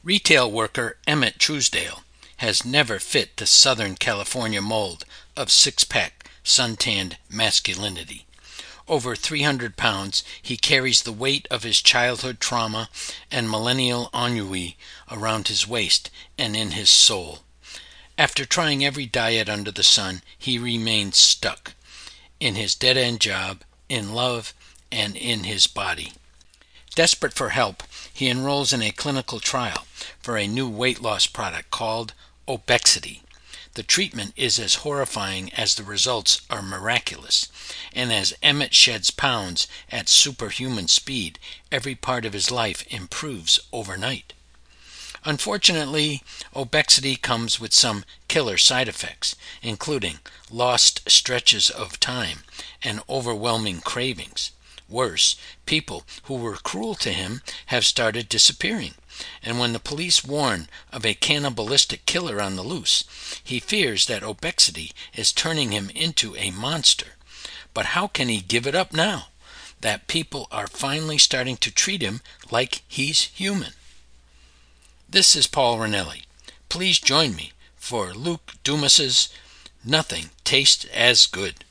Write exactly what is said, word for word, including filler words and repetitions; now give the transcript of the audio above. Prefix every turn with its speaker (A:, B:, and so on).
A: Retail worker Emmett Truesdale has never fit the Southern California mold of six-pack, sun-tanned masculinity. Over three hundred pounds, he carries the weight of his childhood trauma and millennial ennui around his waist and in his soul. After trying every diet under the sun, he remains stuck in his dead-end job, in love, and in his body. Desperate for help, he enrolls in a clinical trial for a new weight loss product called Obexity. The treatment is as horrifying as the results are miraculous, and as Emmett sheds pounds at superhuman speed, every part of his life improves overnight. Unfortunately, Obexity comes with some killer side effects, including lost stretches of time and overwhelming cravings. Worse, people who were cruel to him have started disappearing, and when the police warn of a cannibalistic killer on the loose, he fears that Obexity is turning him into a monster. But how can he give it up now that people are finally starting to treat him like he's human? This is Paul Ranelli. Please join me for Luke Dumas's Nothing Tastes as Good.